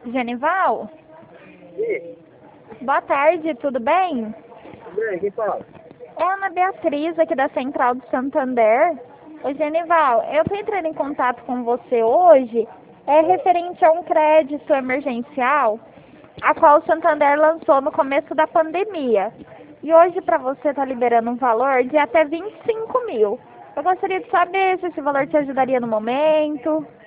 Genival? Sim, Boa tarde, tudo bem? tudo bem, quem fala? É a Ana Beatriz, aqui da Central do Santander. Ô, Genival, eu tô entrando em contato com você hoje, referente a um crédito emergencial, a qual o Santander lançou no começo da pandemia. E hoje para você tá liberando um valor de até 25 mil. Eu gostaria de saber se esse valor te ajudaria no momento.